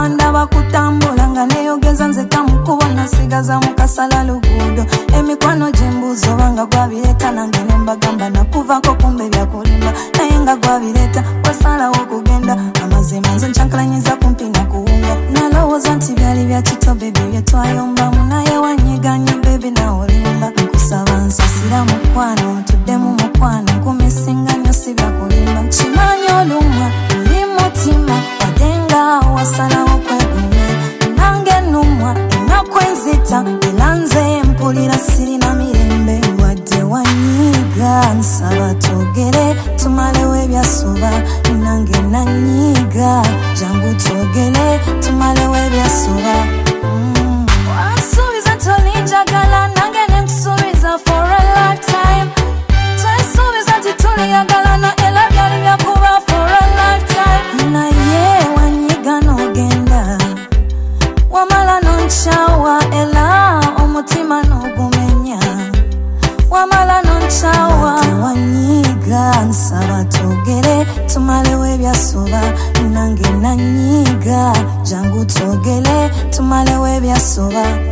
ndaba kutambula nga neeyogeza nze kamukubona sigaza mukasala luguudo emikwano gyembuuzo banga gwabireeta nange nembagamba nakuvako kumbe byakulimba naye nga gwabireeta wasalawo okugenda amazima nze nkyankalanyiza kumpi nakuwunga nalowooza nti byali bya kito bebi byetwayombamu naye wanyiganye bebi nawolimba nkusaba nsasira mukwano ntuddemu mukwano nkumisinga nnyo si byakulimba nkimanyi olumwa oli mutima wadenga wasalawo kwegumye nange nnumwa ennaku enzita era nze mpulira sirina mirembe wadde wanyiga nsaba twogere tumalewo ebyasoba nange nanyiga jangu twogere tumalewo ebyasoba wansuubiza tolinjagala nange nenkusuubiza for a lifetime twensuubiza nti tuliyagalana era byali byakuba for a lifetime naye wanyiga n'ogenda wamala nonchawa era omutima n'ogumenya wamala nonchawa wanyiga nsaba twogere tumalewo ebyasoba nange nanyiga jangu twogere tumalewo ebyasoba